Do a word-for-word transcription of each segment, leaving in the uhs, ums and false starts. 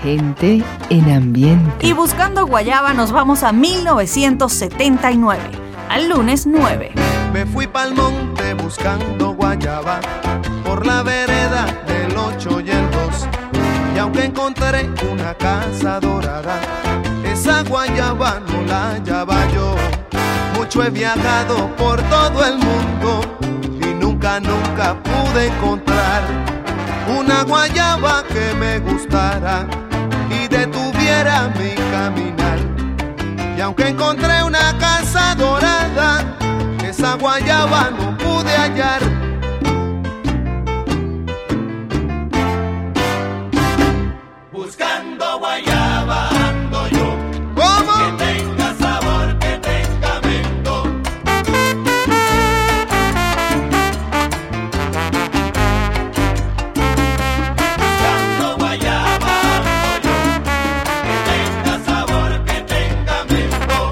Gente en ambiente. Y buscando guayaba nos vamos a mil novecientos setenta y nueve, al lunes nueve. Me fui pa'l monte buscando guayaba, por la vereda del ocho y el dos. Y aunque encontré una casa dorada, esa guayaba no la hallaba yo. Mucho he viajado por todo el mundo y nunca, nunca pude encontrar una guayaba que me gustara y detuviera mi caminar. Y aunque encontré una casa dorada, esa guayaba no pude hallar. Buscando guayaba ando yo. ¿Cómo? Que tenga sabor, que tenga mento. Buscando guayaba ando yo. Que tenga sabor, que tenga mento.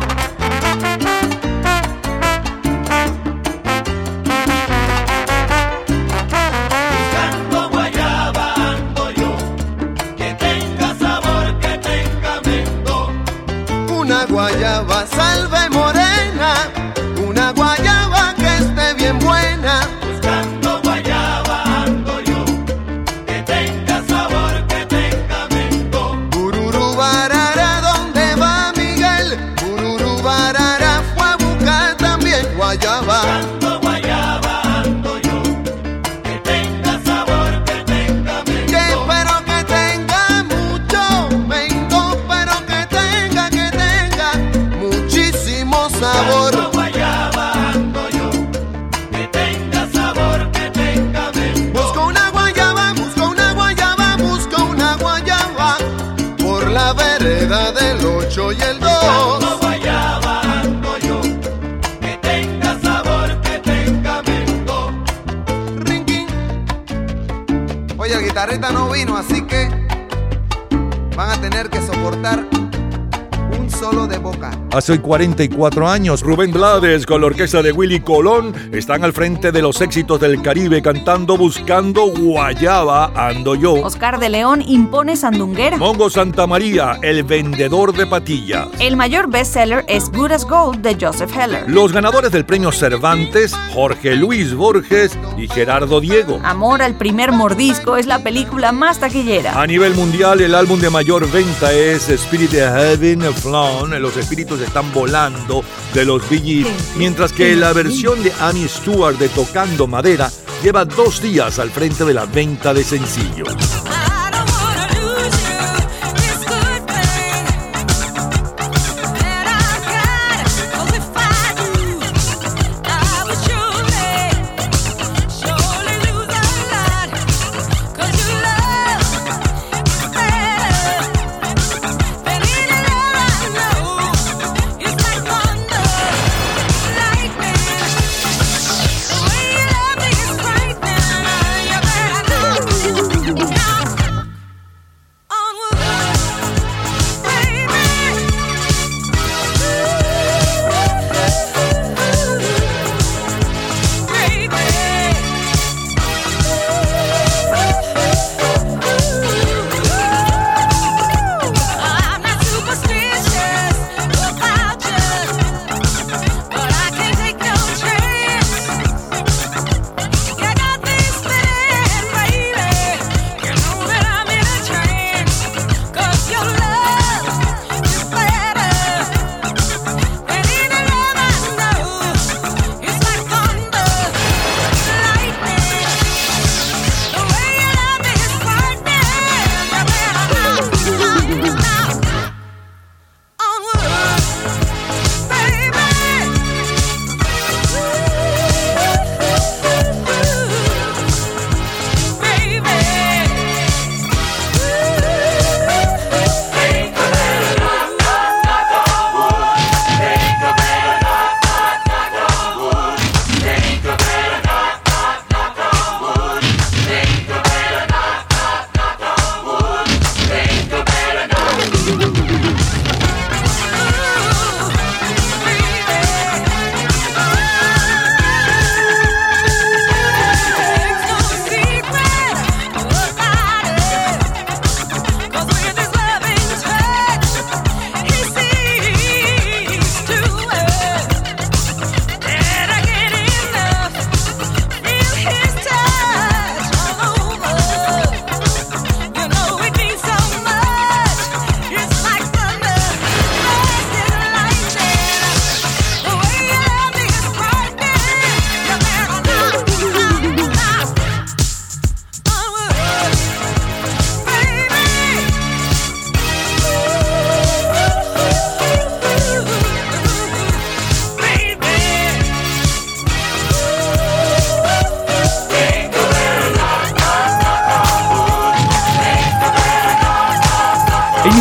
Buscando guayaba ando yo. Que tenga sabor, que tenga mento. Una guayaba salve morena, una guayaba que esté bien buena. Buscando guayaba ando yo. Que tenga sabor, que tenga mento. Bururu barara, ¿dónde va Miguel? Bururu barara fue a buscar también guayaba. Buscando guayaba ando yo. Que tenga sabor, que tenga Que mento. espero que tenga mucho mento, pero que tenga, que tenga muchísimo sabor. Buscando guayaba ando yo. Que tenga sabor, que tenga mento. Busco una guayaba, busco una guayaba, busco una guayaba por la vereda del ocho y el Buscando dos. guayaba ando yo. Que tenga sabor, que tenga mento. Rinquín. Oye, el guitarrista no vino, así que van a tener que soportar un solo de boca. Hace cuarenta y cuatro años, Rubén Blades con la orquesta de Willy Colón están al frente de los éxitos del Caribe cantando Buscando guayaba ando yo. Oscar de León impone sandunguera. Mongo Santamaría, el vendedor de patillas. El mayor bestseller es Good as Gold de Joseph Heller. Los ganadores del premio Cervantes, Jorge Luis Borges y Gerardo Diego. Amor al primer mordisco es la película más taquillera. A nivel mundial, el álbum de mayor venta es Spirit of Heaven Flown. Los espíritus están volando de los Bee Gees, mientras que la versión de Amy Stewart de Tocando Madera lleva dos días al frente de la venta de sencillos. Lightning, the way you love me is frightening. You better know.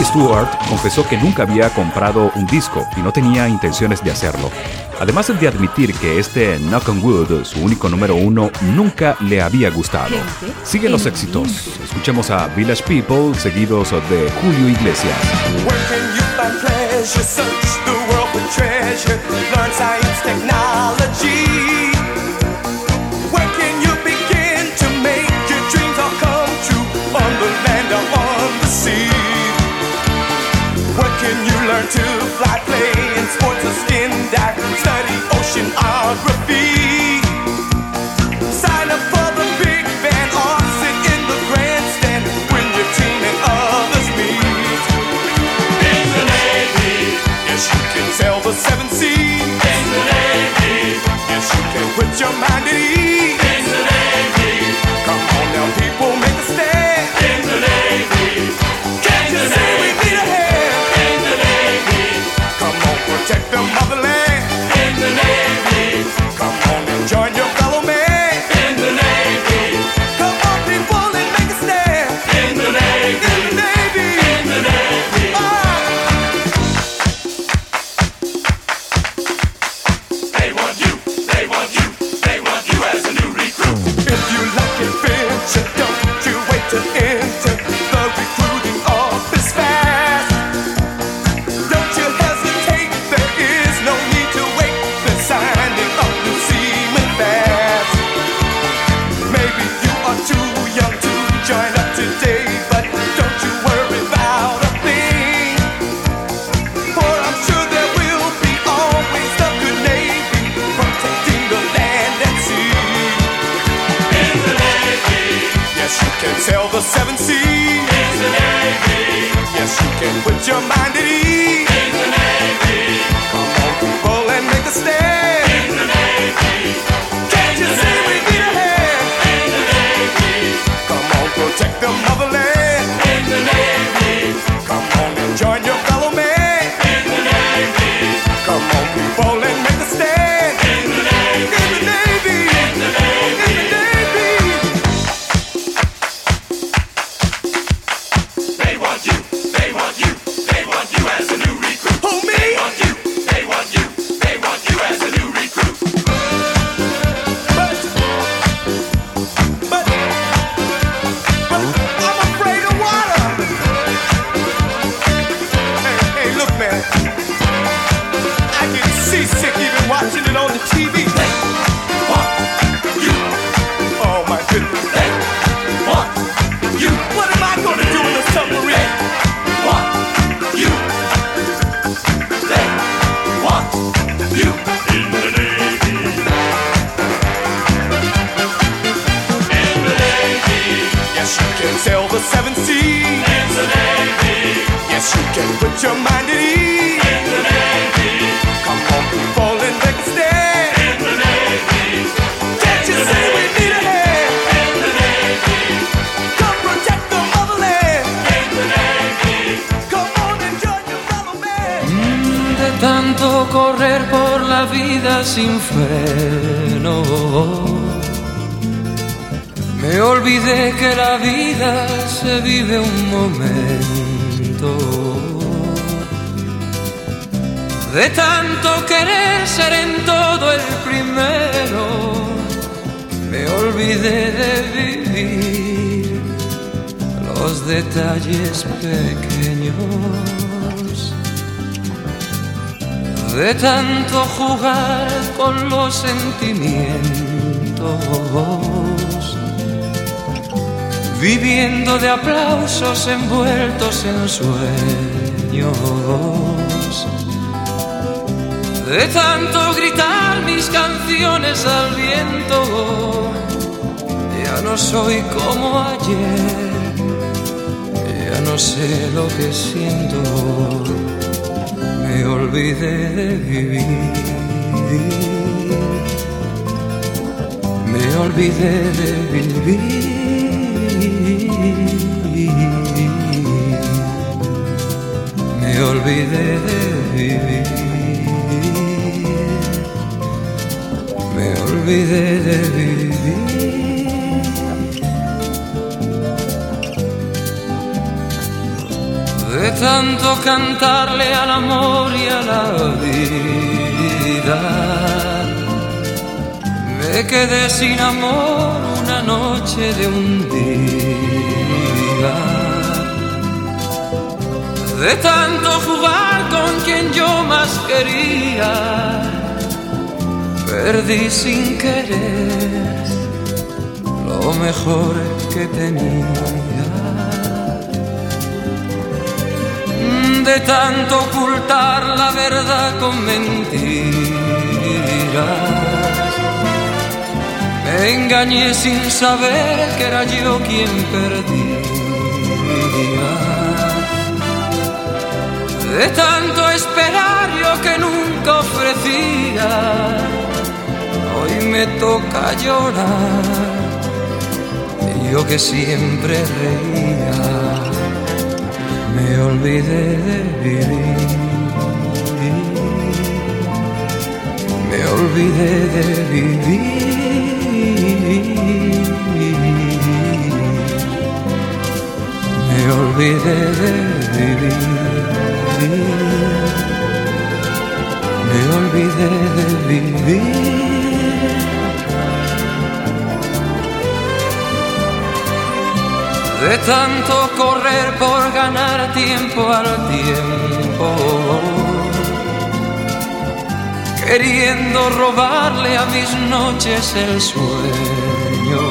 Stewart confesó que nunca había comprado un disco y no tenía intenciones de hacerlo. Además de admitir que este Knock on Wood, su único número uno, nunca le había gustado. Siguen los éxitos. Escuchemos a Village People, seguidos de Julio Iglesias. Where can you find pleasure? Search the world for treasure. Learn science, technology. Where can you begin to make your dreams all come true? On the land or on the sea. Where can you learn to fly, play in sports or skin dive? Study oceanography. Sign up for the big band or sit in the grandstand when your team and others meet. In the Navy, yes you can sail the seven seas. In the Navy, yes you can put your mind at ease. In the Navy, come on now people, make a stand. In the Navy, can't you see we need a hand? In the Navy, come on protect the motherland. In the Navy, come on and join your fellow man. In the Navy, come on people and make a stand. In the Navy, in the Navy, in the Navy. They want you, they want you, they want you as a new recruit. If you like adventure, don't you wait to enter. The recruiting office fast. Don't you hesitate, there is no need to wait. They're signing up new seamen fast. Maybe you are too young to join up today, but don't you worry about a thing. For I'm sure there will be always the good Navy protecting the land and sea. In the Navy, yes you can sail the seven seas. In the Navy, yes you can put your mind at ease. In the Navy, come on people and make a stand. In the Navy, can't you see we need a hand? In the Navy, come on protect the motherland. In the Navy, come on and join your fellow man. In the Navy, come on people and make a stand. In the Navy, in the Navy, in the Navy, in the Navy. They want you, they want you, they want you as a new recruit. Who, me? They want you, they want you, they want you as a new recruit. But, but, but I'm afraid of water. Hey, hey, look, man. I get seasick even watching it on the T V. They want you. Oh my goodness. They want you. What am I gonna do in the submarine? They want you. They want you. In the Navy. In the Navy. Yes, you can sail the seven seas. In the Navy. Yes, you can put your mind at ease. In the Navy. Come on, people, and make a stand. In the Navy. Can't you see we need a hand? In the Navy. Come protect the motherland. In the Navy. Come on and join your fellow man. De tanto correr por la vida sin freno, me olvidé que la vida se vive un momento. De tanto querer ser en todo el primero, me olvidé de vivir los detalles pequeños. De tanto jugar con los sentimientos, viviendo de aplausos envueltos en sueños. De tanto gritar mis canciones al viento, ya no soy como ayer, ya no sé lo que siento. Me olvidé de vivir, me olvidé de vivir, me olvidé de vivir, me olvidé de vivir. De tanto cantarle al amor y a la vida, me quedé sin amor una noche de un día. De tanto jugar con quien yo más quería, perdí sin querer lo mejor que tenía. De tanto ocultar la verdad con mentiras, me engañé sin saber que era yo quien perdía. De tanto esperar yo que nunca ofrecía, hoy me toca llorar, yo que siempre reía. Me olvidé de vivir, me olvidé de vivir, me olvidé de vivir, me olvidé de vivir. De tanto correr por ganar tiempo al tiempo, queriendo robarle a mis noches el sueño.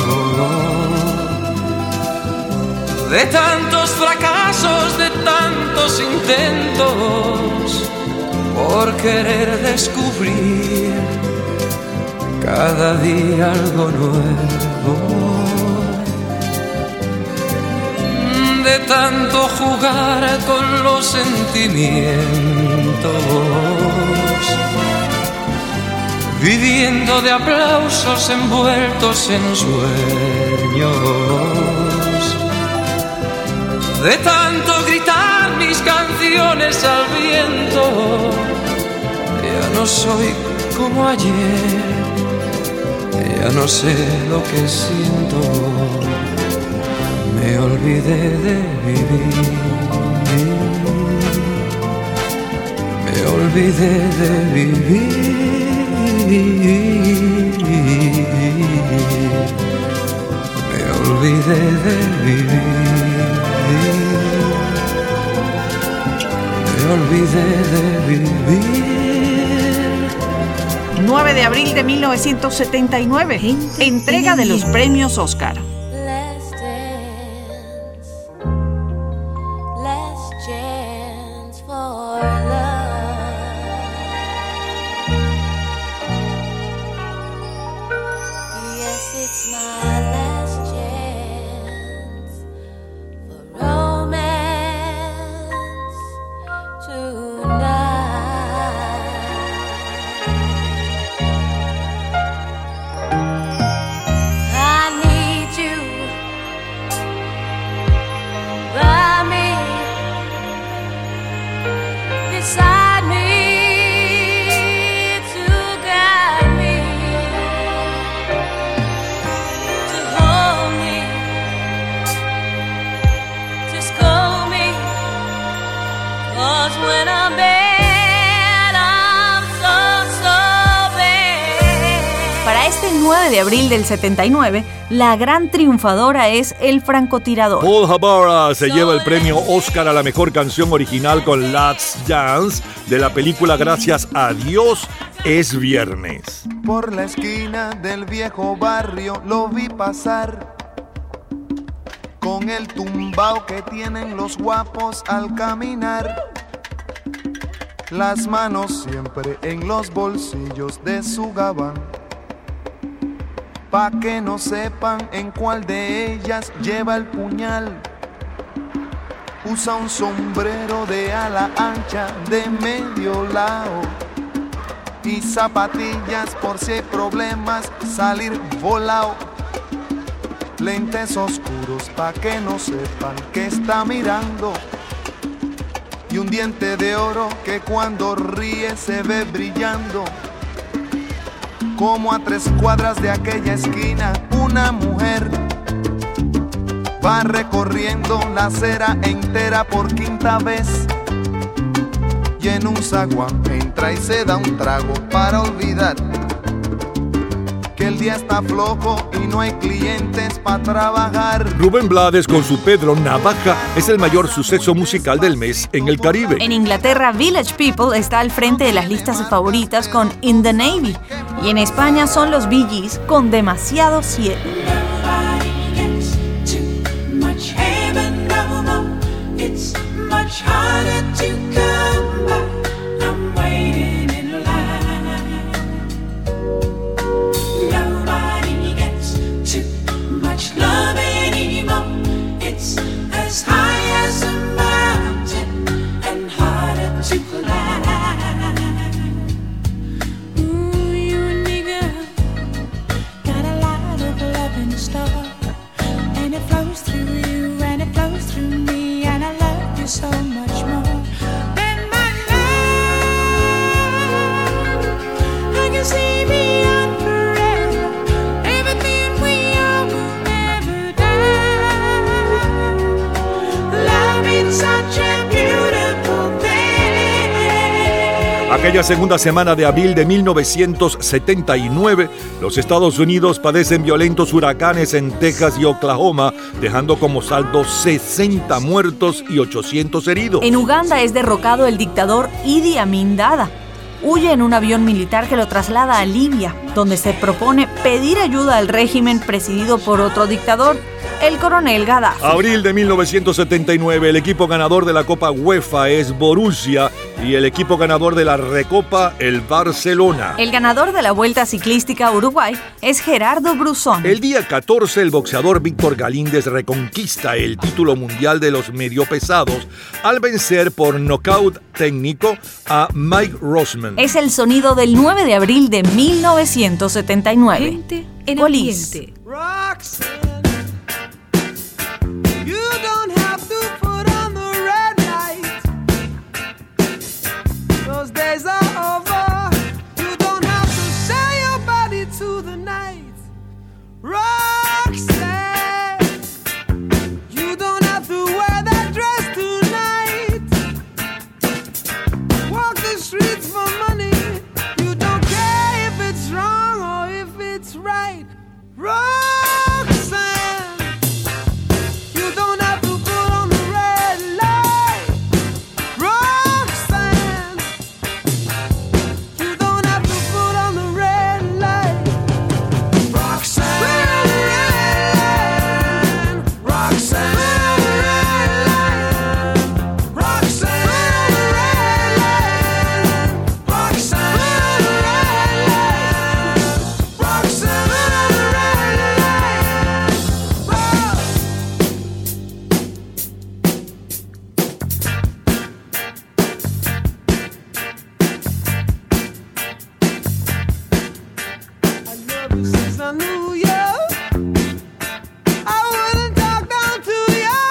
De tantos fracasos, de tantos intentos, por querer descubrir cada día algo nuevo. De tanto jugar con los sentimientos, viviendo de aplausos envueltos en sueños. De tanto gritar mis canciones al viento, ya no soy como ayer, ya no sé lo que siento. Me olvidé de vivir, me olvidé de vivir, me olvidé de vivir, me olvidé de vivir. nueve de abril de mil novecientos setenta y nueve, entrega de los premios Oscar. De abril del setenta y nueve, la gran triunfadora es El francotirador. Paul Havara se lleva el premio Oscar a la mejor canción original con Let's Dance de la película Gracias a Dios es viernes. Por la esquina del viejo barrio lo vi pasar, con el tumbao que tienen los guapos al caminar, las manos siempre en los bolsillos de su gabán, pa' que no sepan en cuál de ellas lleva el puñal. Usa un sombrero de ala ancha de medio lado y zapatillas por si hay problemas salir volado. Lentes oscuros pa' que no sepan que está mirando, y un diente de oro que cuando ríe se ve brillando. Como a tres cuadras de aquella esquina, una mujer va va recorriendo la acera entera por quinta vez. Y en un zaguán entra y se da un trago para olvidar que el día está flojo y no hay clientes para trabajar. Rubén Blades con su Pedro Navaja es el mayor suceso musical del mes en el Caribe. En Inglaterra, Village People está al frente de las listas favoritas con In the Navy. Y en España son los Bee Gees con Demasiado Cielo. So much more than my love. I can see beyond forever. Everything we are will never die. Love is such a beautiful thing. Aquella segunda semana de abril de mil novecientos setenta y nueve, los Estados Unidos padecen violentos huracanes en Texas y Oklahoma, dejando como saldo sesenta muertos y ochocientos heridos. En Uganda es derrocado el dictador Idi Amin Dada. Huye en un avión militar que lo traslada a Libia, donde se propone pedir ayuda al régimen presidido por otro dictador, el coronel Gaddafi. Abril de mil novecientos setenta y nueve, el equipo ganador de la Copa UEFA es Borussia y el equipo ganador de la Recopa, el Barcelona. El ganador de la Vuelta Ciclística a Uruguay es Gerardo Brusón. El día catorce, el boxeador Víctor Galíndez reconquista el título mundial de los mediopesados al vencer por nocaut técnico a Mike Rossman. Es el sonido del nueve de abril de mil novecientos setenta y nueve. Gente en ambiente. You don't have to put on the red light. Those days are over. You don't have to sell your body to the night. Roxanne, you don't have to wear that dress tonight. Walk the streets for money. You don't care if it's wrong or if it's right. Roxanne, you don't have to put on the red light. Roxanne, you don't have to put on the red light. Roxanne, Roxanne, Roxanne, Roxanne, since I knew you, I wouldn't talk down to you.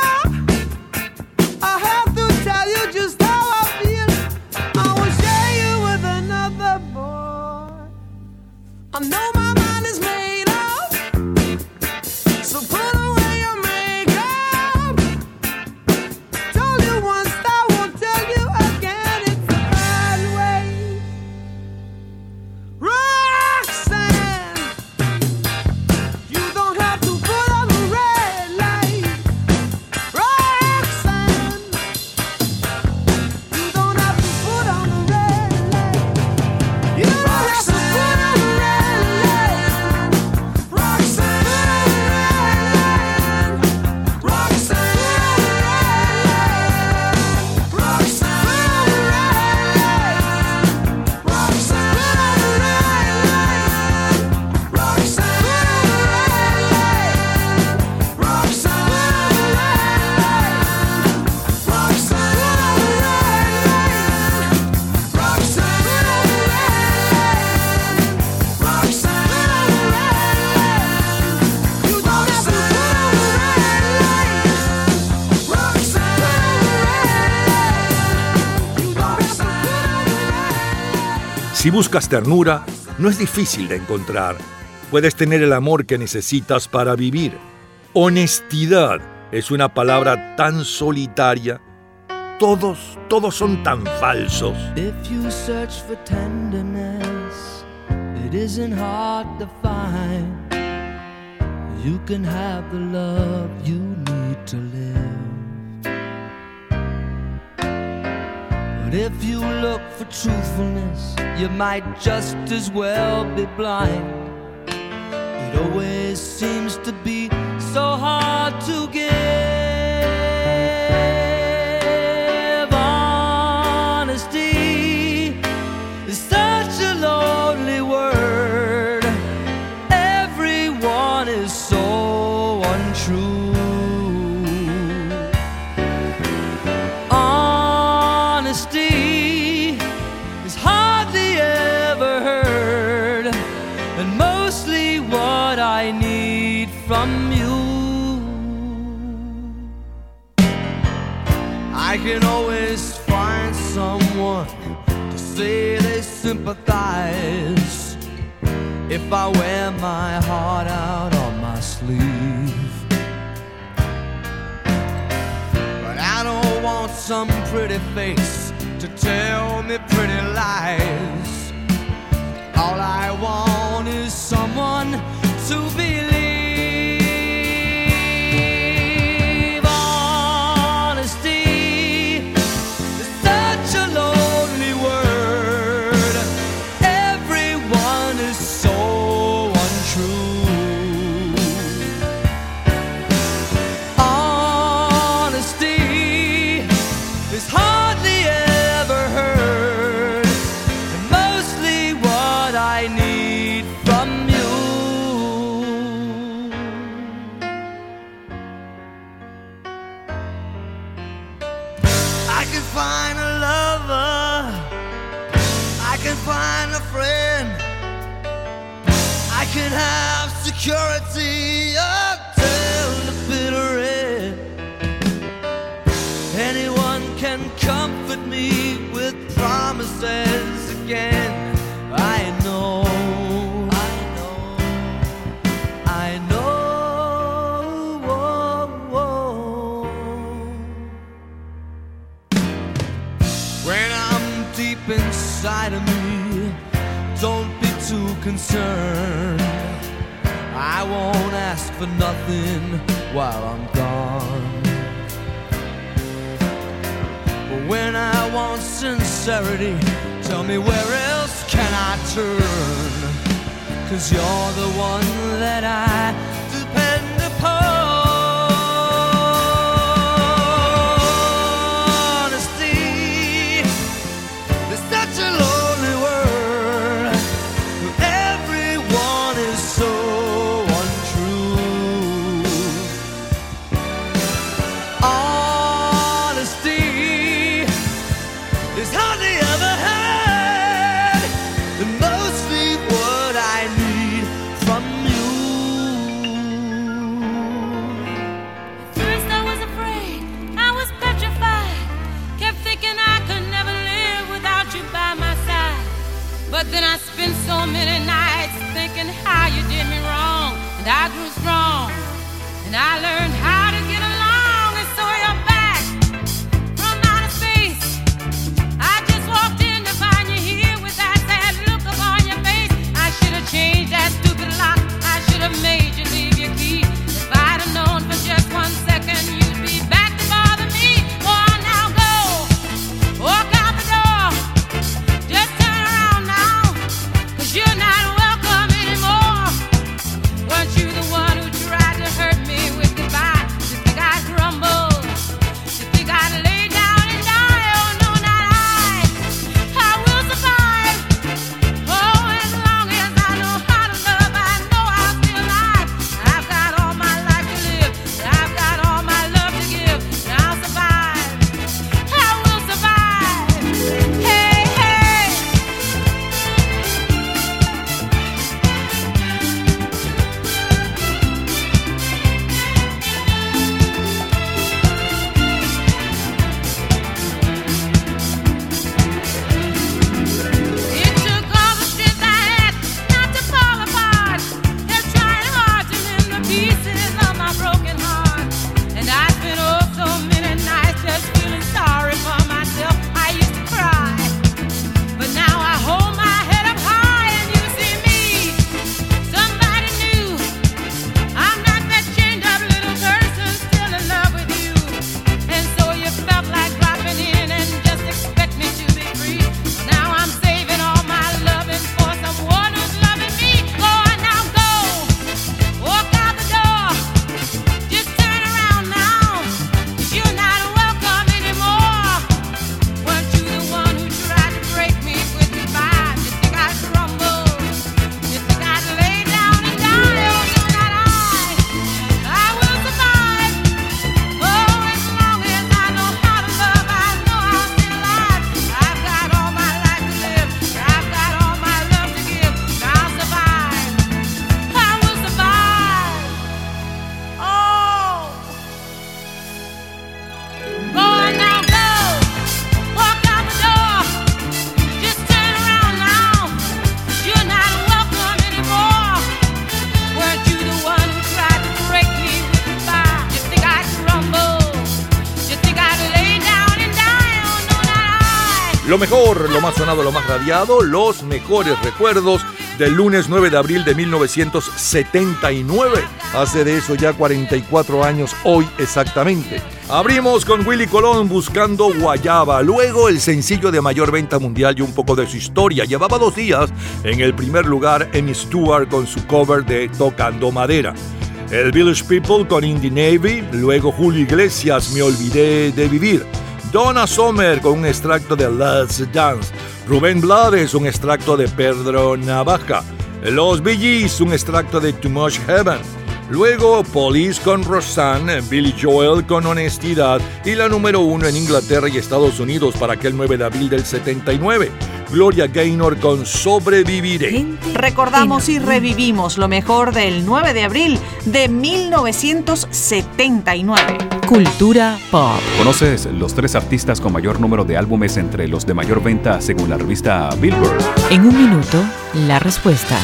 I have to tell you just how I feel. I will share you with another boy. I know my mind is made up, so put away your makeup. Told you once, I won't tell you again. It's the bad way. Roxanne, you don't have to put on the red light. Roxanne, you don't have to put on the red light. You don't have to put on the red light. Roxanne, Roxanne, Si buscas ternura, no es difícil de encontrar. Puedes tener el amor que necesitas para vivir. Honestidad, es una palabra tan solitaria. Todos, todos son tan falsos. If you search for tenderness, it isn't hard to find. You can have the love you need to live. But if you look for truthfulness, you might just as well be blind. It always seems to be so hard to give. Honesty is such a lonely word. Everyone is so untrue. Honesty is hardly ever heard, and mostly what I need from you. I can always find someone to say they sympathize if I wear my heart out on my sleeve. But I don't want some pretty face to tell me pretty lies. All I want is someone to believe. Honesty is such a lonely word. Everyone is so untrue. Honesty is hardly ever heard, and mostly what I need from you. I can find a lover, I can find a friend, I can have security until the bitter end. Anyone can comfort me with promises again. I know, I know, I know. Whoa, whoa. When I'm deep inside of me, don't be too concerned. I won't ask for nothing while I'm gone. But when I want sincerity, tell me where else can I turn? 'Cause you're the one that I depend upon. Honesty is such a lonely word. Everyone is so untrue. Honesty is hardly ever heard, and mostly what I need from you. At first I was afraid, I was petrified, kept thinking I could never live without you by my side. But then I spent so many nights thinking how you did me wrong, and I grew strong, and I learned how to get along, and so you're back from outer space. I just walked in to find you here with that sad look upon your face. I should have changed that stupid lock, I should have made you leave your key. If I'd have known for just one second you'd be back to bother me. Oh, now go, walk out the door, just turn around now, 'cause you're not welcome anymore. Weren't you the one who tried to hurt me with goodbye? Lo mejor, lo más sonado, lo más radiado, los mejores recuerdos del lunes nueve de abril de mil novecientos setenta y nueve. Hace de eso ya cuarenta y cuatro años hoy exactamente. Abrimos con Willy Colón buscando Guayaba, luego el sencillo de mayor venta mundial y un poco de su historia. Llevaba dos días en el primer lugar Amy Stewart con su cover de Tocando Madera. El Village People con Indie Navy, luego Julio Iglesias, Me Olvidé de Vivir. Donna Summer con un extracto de Let's Dance. Rubén Blades, un extracto de Pedro Navaja. Los Bee Gees, un extracto de Too Much Heaven. Luego Police con Rosanne, Billy Joel con Honestidad y la número uno en Inglaterra y Estados Unidos para aquel nueve de abril del setenta y nueve. Gloria Gaynor con Sobreviviré. Recordamos y revivimos lo mejor del nueve de abril de mil novecientos setenta y nueve. Cultura Pop. ¿Conoces los tres artistas con mayor número de álbumes entre los de mayor venta según la revista Billboard? En un minuto, la respuesta.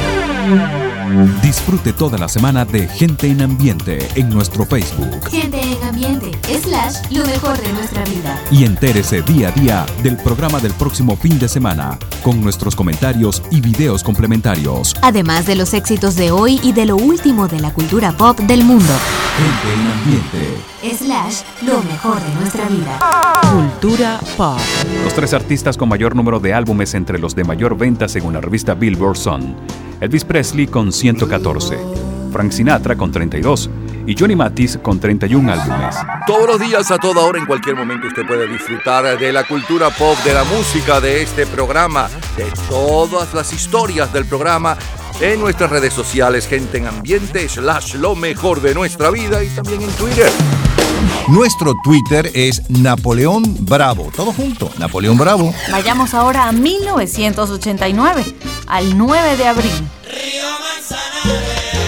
Disfrute toda la semana de Gente en Ambiente en nuestro Facebook. Gente en Ambiente, slash, lo mejor de nuestra vida. Y entérese día a día del programa del próximo fin de semana, con nuestros comentarios y videos complementarios. Además de los éxitos de hoy y de lo último de la cultura pop del mundo. Gente en Ambiente, slash, lo mejor de nuestra vida. Cultura Pop. Los tres artistas con mayor número de álbumes entre los de mayor venta según la revista Billboard son Elvis Presley con ciento catorce, Frank Sinatra con treinta y dos y Johnny Mathis con treinta y un álbumes. Todos los días, a toda hora, en cualquier momento usted puede disfrutar de la cultura pop, de la música, de este programa, de todas las historias del programa en nuestras redes sociales, Gente en Ambiente, slash lo mejor de nuestra vida y también en Twitter. Nuestro Twitter es Napoleón Bravo. Todo junto, Napoleón Bravo. Vayamos ahora a mil novecientos ochenta y nueve, al nueve de abril. Río Manzanares.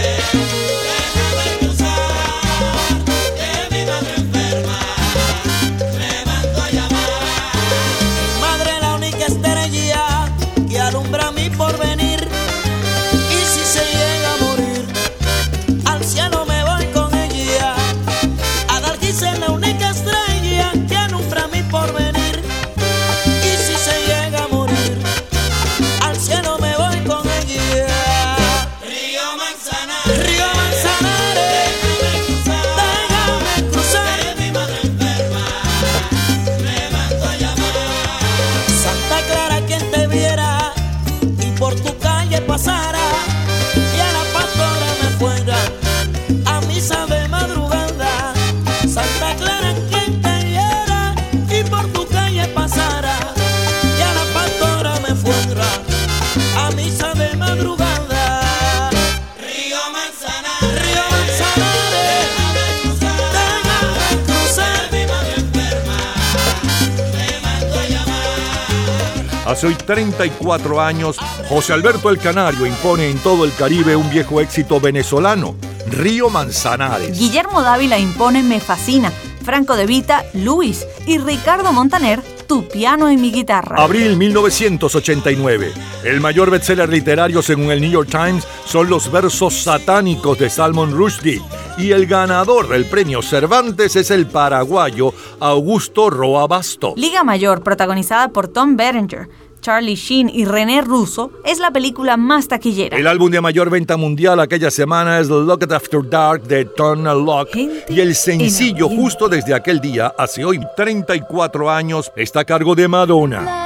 Hace hoy treinta y cuatro años, José Alberto el Canario impone en todo el Caribe un viejo éxito venezolano, Río Manzanares. Guillermo Dávila impone Me Fascina, Franco De Vita, Luis y Ricardo Montaner, Tu piano y mi guitarra. Abril mil novecientos ochenta y nueve. El mayor bestseller literario según el New York Times son los versos satánicos de Salman Rushdie. Y el ganador del premio Cervantes es el paraguayo Augusto Roa Basto. Liga Mayor, protagonizada por Tom Berenger, Charlie Sheen y René Russo, es la película más taquillera. El álbum de mayor venta mundial aquella semana es Lock It After Dark de Turner Locke. Y el sencillo justo desde aquel día, hace hoy treinta y cuatro años, está a cargo de Madonna.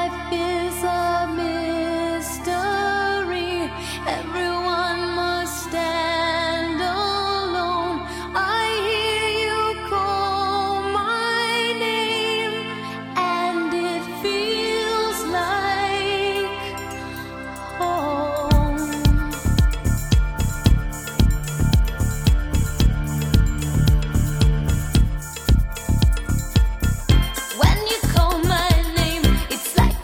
When you call my name, it's like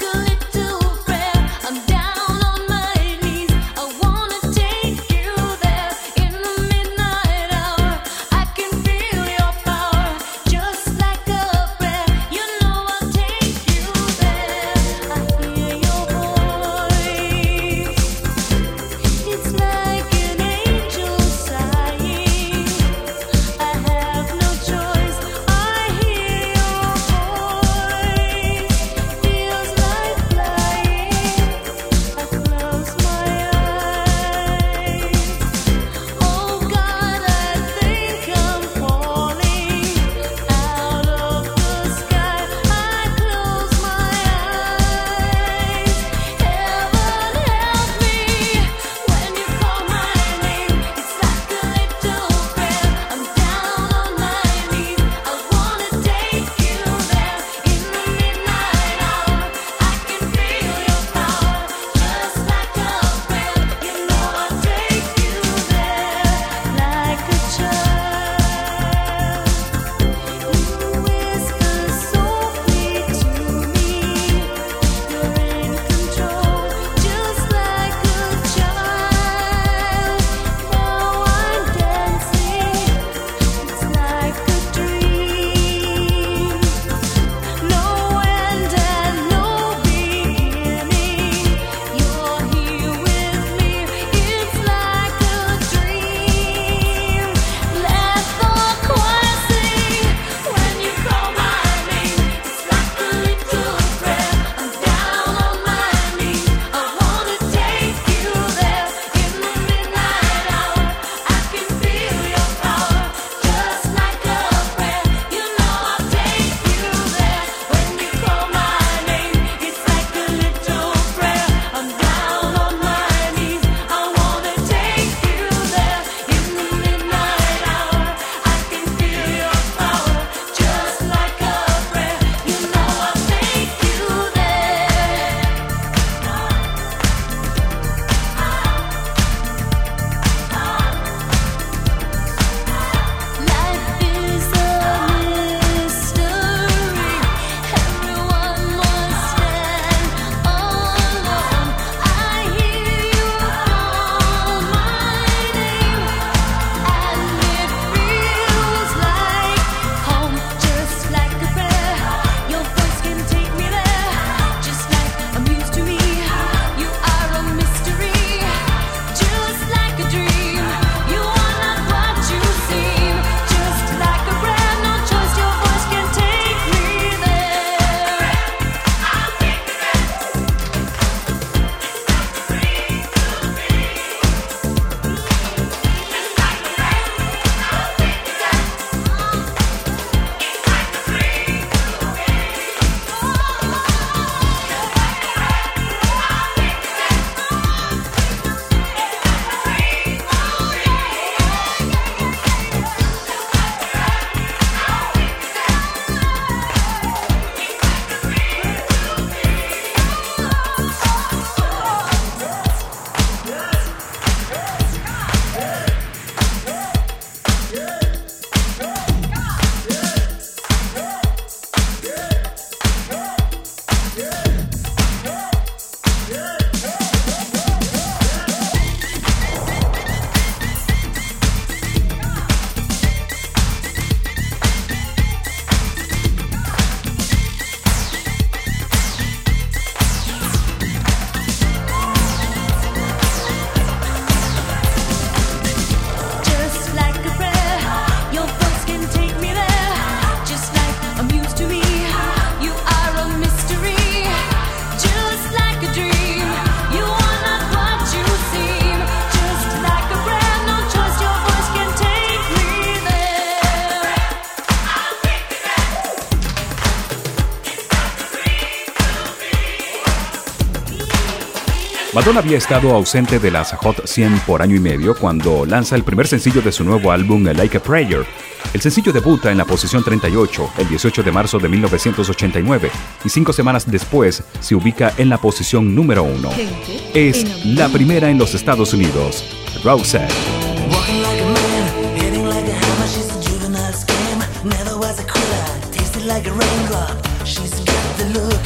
Madonna había estado ausente de las Hot cien por año y medio cuando lanza el primer sencillo de su nuevo álbum, Like a Prayer. El sencillo debuta en la posición treinta y ocho el dieciocho de marzo de mil novecientos ochenta y nueve y cinco semanas después se ubica en la posición número uno. Es la primera en los Estados Unidos. Roxette. Walking like a man, hitting like a hammer, she's a juvenile scam. Never was a quitter, tasted like a raindrop. She's got the look.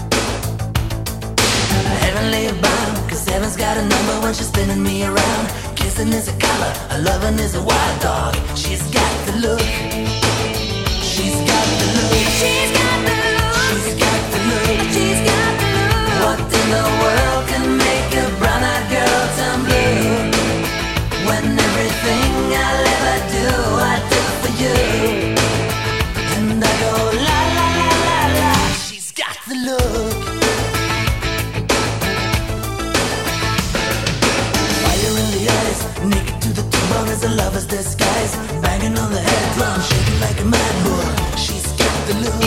Heavenly bound, cause heaven's got a number when she's spinning me around. Kissing is a color, a loving is a wild dog. She's got the look. She's got the look. She's got the look. She's got the look. She's got the look. What in the world can make a brown-eyed girl turn blue? When everything I'll ever do, I do for you. And I go la la la la la. She's got the look. Fire in the eyes, naked to the bone as a lover's disguise. Banging on the head drum, shaking like a mad bull. She's got the look.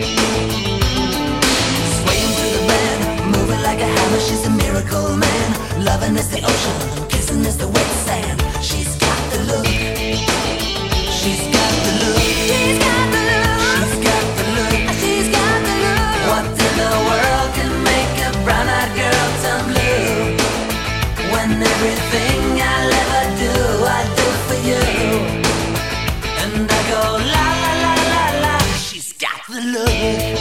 Swaying to the band, moving like a hammer. She's a miracle man. Loving is the ocean, kissing is the wet sand. She's got the look. She's got the look. She's got the look. She's got the look. She's got the look. What in the world can make a brown-eyed girl turn blue? When everything I'll ever do, I do for you. And I go la la la la la. She's got the look.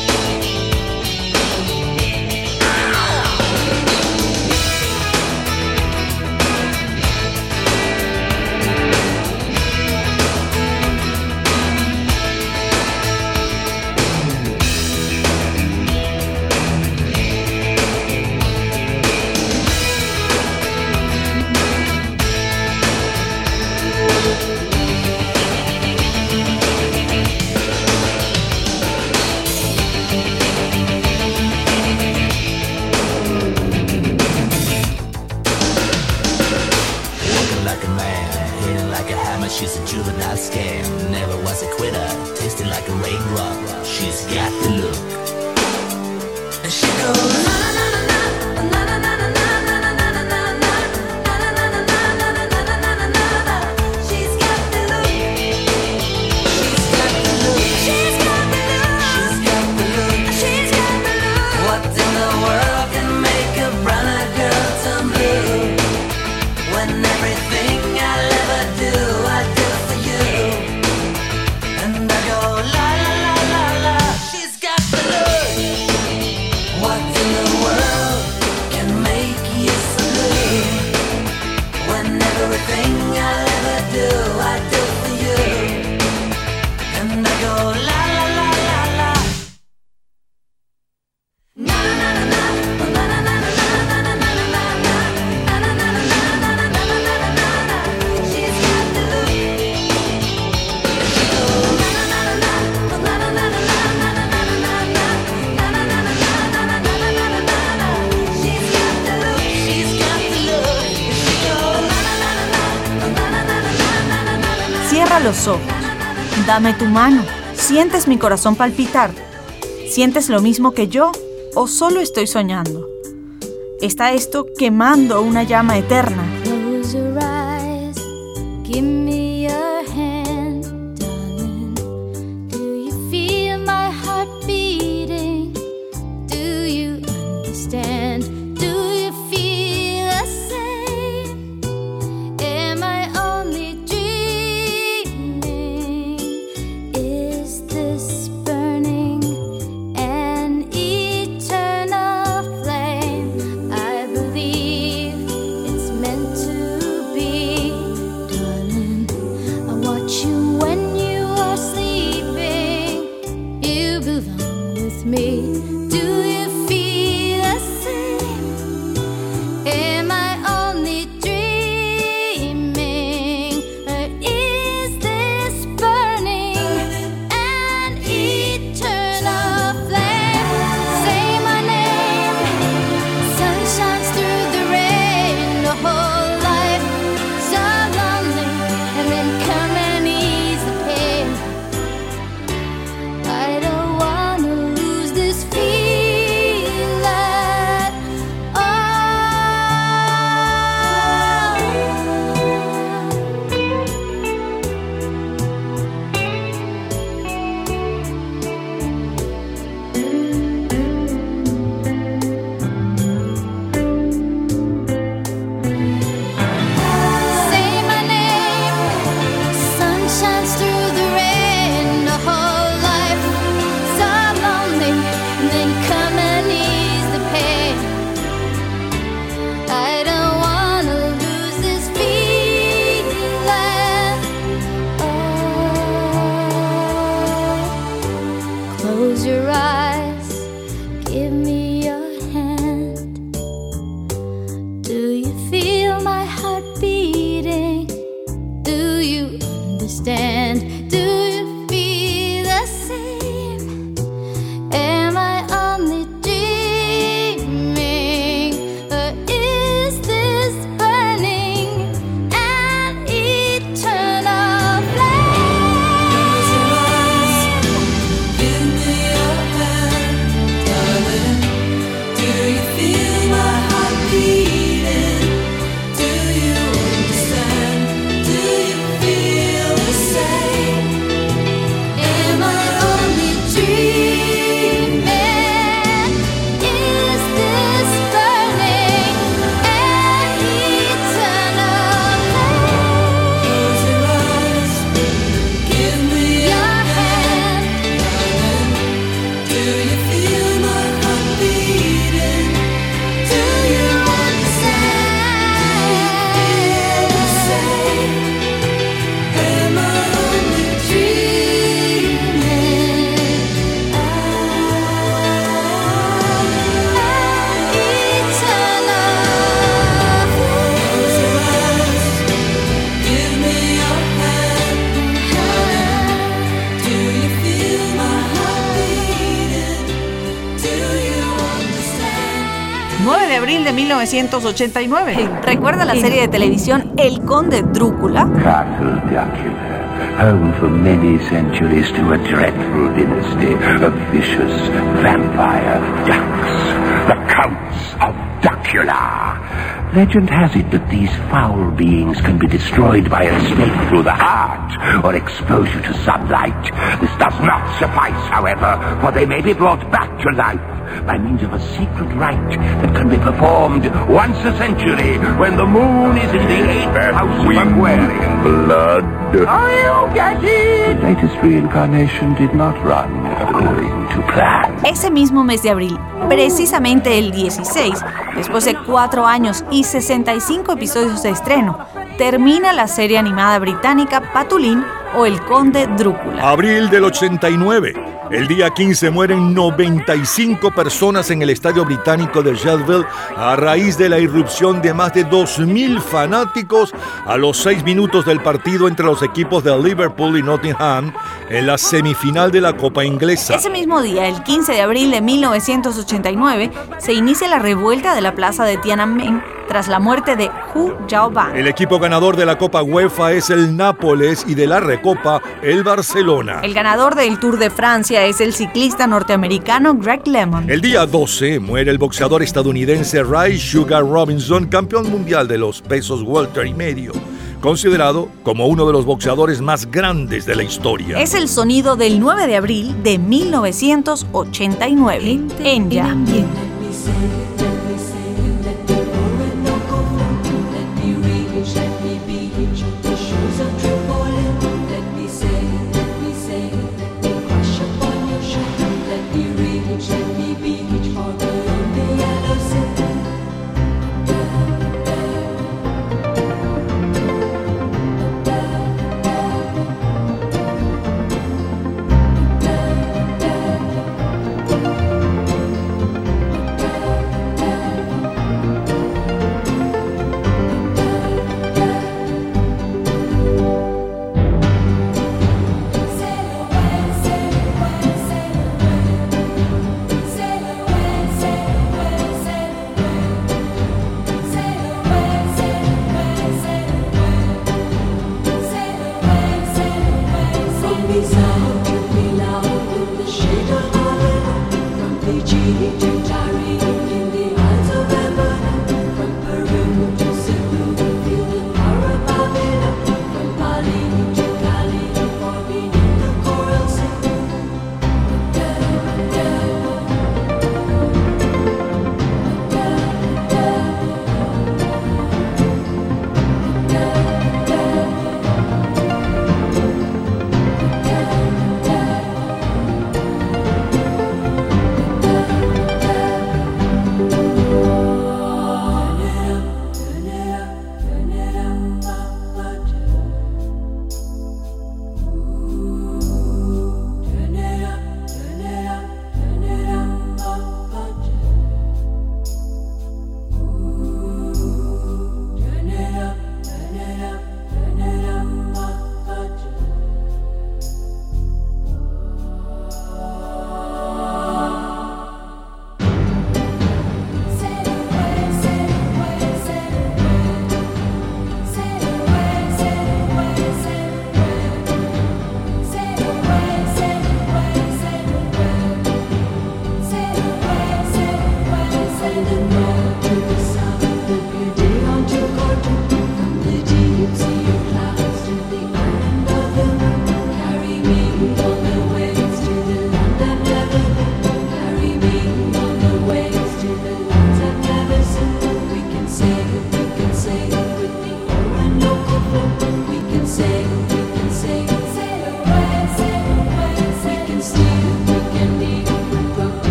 She's a juvenile scam, never was a quitter, tasting like a raindrop. She's got the look. And she goes na na na na na na na na na na na na na na. She's got the look. She's got the look. She's got the look. She's got the look. She's got the look. What in the world can make a brown-eyed girl turn blue? When everything I'll ever do, I do for you. And I go la la la la la. She's got the look. What in the world can make you so blue? When everything I'll ever do, I do for you. And I go la la la la la. Na na na na na na na na na na na na na. Cierra los ojos. Dame tu mano. ¿Sientes mi corazón palpitar? ¿Sientes lo mismo que yo o solo estoy soñando? ¿Está esto quemando una llama eterna? Close your eyes, give me your hand, darling. Do you feel my heart beating? Do you understand? Do you feel the same? Am I only dreaming? Is this burning an eternal flame? I believe it's meant to be, darling. Do you feel the same? Am I only dreaming? Or is this burning an eternal flame? Give me your hand, darling. Do you feel my heart beating? Do you understand? Do you feel the same? Am I only dreaming? Is this burning an eternal flame? Close your eyes. Give me Your hand, Do you feel my heart beating? Do you understand? Do you feel the same? Am I only dreaming? an eternal Close your eyes. Give me your hand, Do you feel my heart beating? Do you understand? nueve de abril de mil novecientos ochenta y nueve. ¿Recuerda la serie de televisión El Conde Drácula? Castle Dracula, home for many centuries to a dreadful dynasty of vicious vampire ducks, the Counts of Dracula. Legend has it that these foul beings can be destroyed by a snake through the heart or exposure to sunlight. This does not suffice, however, for they may be brought back to life by means of a secret rite that can be performed once a century when the moon is in the eighth house of Aquarian. Blood. Oh, you get it! The latest reincarnation did not run according to plan. Ese mismo mes de abril, precisamente el dieciséis, después de cuatro años y sesenta y cinco episodios de estreno, termina la serie animada británica Patulín o El Conde Drácula. Abril del ochenta y nueve. El día quince mueren noventa y cinco personas en el estadio británico de Sheffield a raíz de la irrupción de más de dos mil fanáticos a los seis minutos del partido entre los equipos de Liverpool y Nottingham en la semifinal de la Copa Inglesa. Ese mismo día, el quince de abril de mil novecientos ochenta y nueve, se inicia la revuelta de la plaza de Tiananmen tras la muerte de Hu Yaobang. El equipo ganador de la Copa UEFA es el Nápoles y de la Recopa el Barcelona. El ganador del Tour de Francia es el ciclista norteamericano Greg LeMond. El día doce muere el boxeador estadounidense Ray Sugar Robinson, campeón mundial de los pesos welter y medio, considerado como uno de los boxeadores más grandes de la historia. Es el sonido del nueve de abril de mil novecientos ochenta y nueve. En Ya.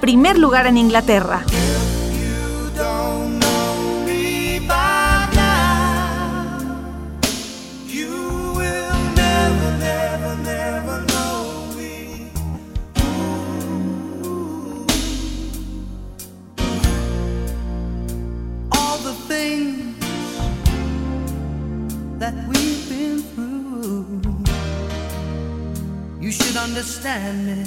primer lugar en Inglaterra. Understand me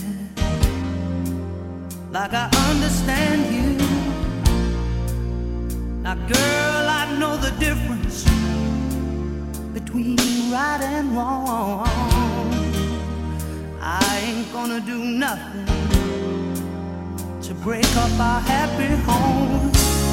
like I understand you. Now, girl, I know the difference between right and wrong. I ain't gonna do nothing to break up our happy home.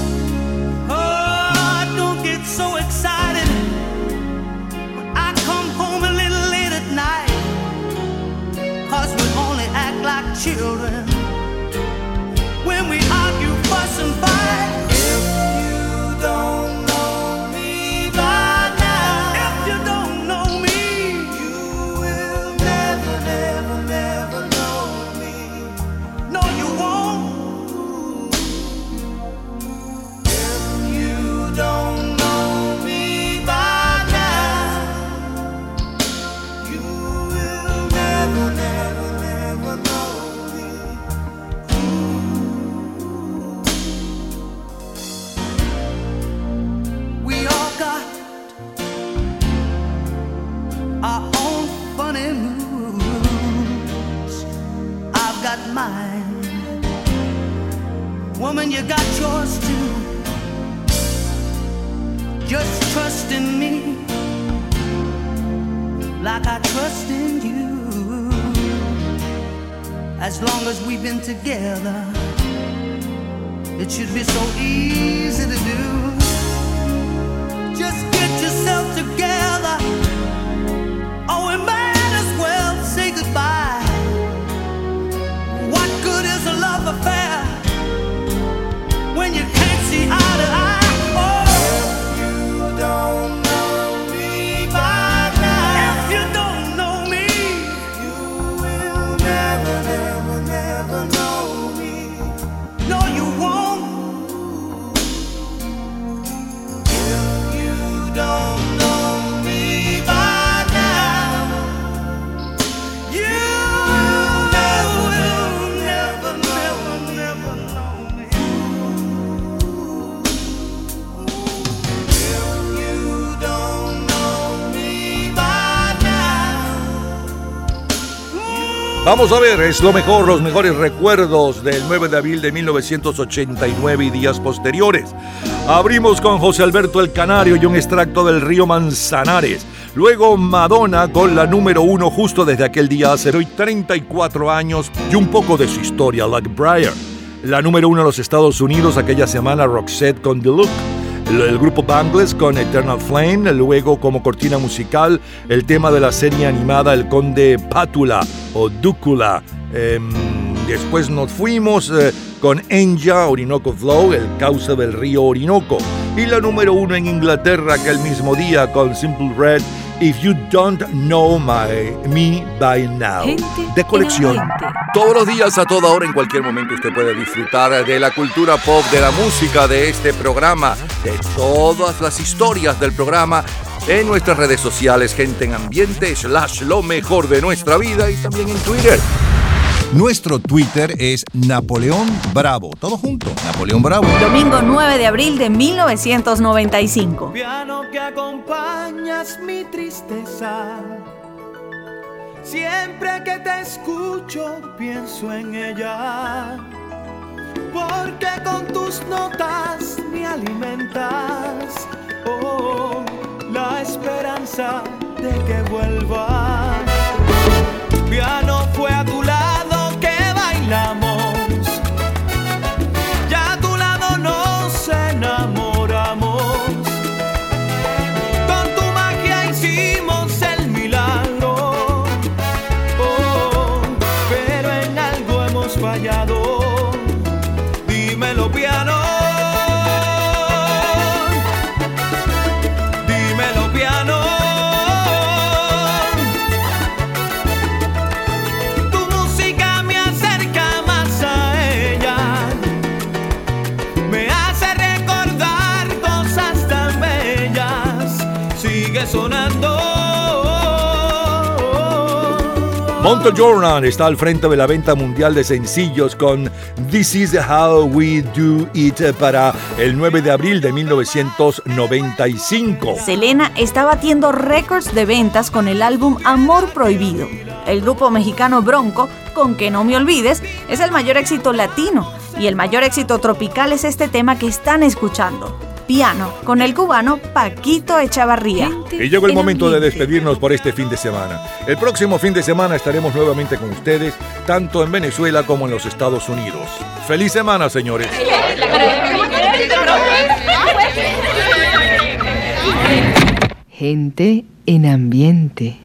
Oh, don't get so excited when I come home a little late at night. 'Cause we only act like children when we argue, fuss and fight. If you don't know me by now, if you don't know me, you will never, never, never know me. No, you won't. If you don't know me by now, you will never, never. Mine. Woman, you got yours too. Just trust in me like I trust in you. As long as we've been together, it should be so easy to do. Just get yourself together, or we might as well say goodbye. What good is a love affair when you can't see eye to eye? Oh, if you don't know me by now, if you don't know me, you will never, never, never know me. No, you won't. If you don't know me by now, you Vamos a ver, es lo mejor, los mejores recuerdos del nueve de abril de mil novecientos ochenta y nueve y días posteriores. Abrimos con José Alberto el Canario y un extracto del río Manzanares. Luego Madonna con la número uno justo desde aquel día hace hoy treinta y cuatro años y un poco de su historia, Like Briar. La número uno en los Estados Unidos aquella semana, Roxette con The Look. El, el grupo Bangles con Eternal Flame, luego como cortina musical el tema de la serie animada El Conde Pátula o Dúcula. Eh, después nos fuimos eh, con Enya, Orinoco Flow, el cauce del río Orinoco. Y la número uno en Inglaterra aquel mismo día con Simple Red, If You Don't Know My, Me By Now, de colección. Todos los días, a toda hora, en cualquier momento usted puede disfrutar de la cultura pop, de la música, de este programa, de todas las historias del programa en nuestras redes sociales, Gente en Ambiente, slash lo mejor de nuestra vida, y también en Twitter. Nuestro Twitter es Napoleón Bravo. Todo junto, Napoleón Bravo. Domingo nueve de abril de mil novecientos noventa y cinco. Piano que acompañas mi tristeza. Siempre que te escucho pienso en ella. Porque con tus notas me alimentas. Oh, la esperanza de que vuelvas. Piano fue a tu lado que bailamos, ya a tu lado nos enamoramos. Con tu magia hicimos el milagro, oh, pero en algo hemos fallado. Dímelo, piano. Dímelo, piano. Tu música me acerca más a ella. Montel Jordan está al frente de la venta mundial de sencillos con This Is How We Do It para el nueve de abril de mil novecientos noventa y cinco. Selena está batiendo récords de ventas con el álbum Amor Prohibido. El grupo mexicano Bronco, con Que No Me Olvides, es el mayor éxito latino y el mayor éxito tropical es este tema que están escuchando. Piano, con el cubano Paquito Echavarría. Y llegó el momento de despedirnos por este fin de semana. El próximo fin de semana estaremos nuevamente con ustedes, tanto en Venezuela como en los Estados Unidos. ¡Feliz semana, señores! Gente en ambiente.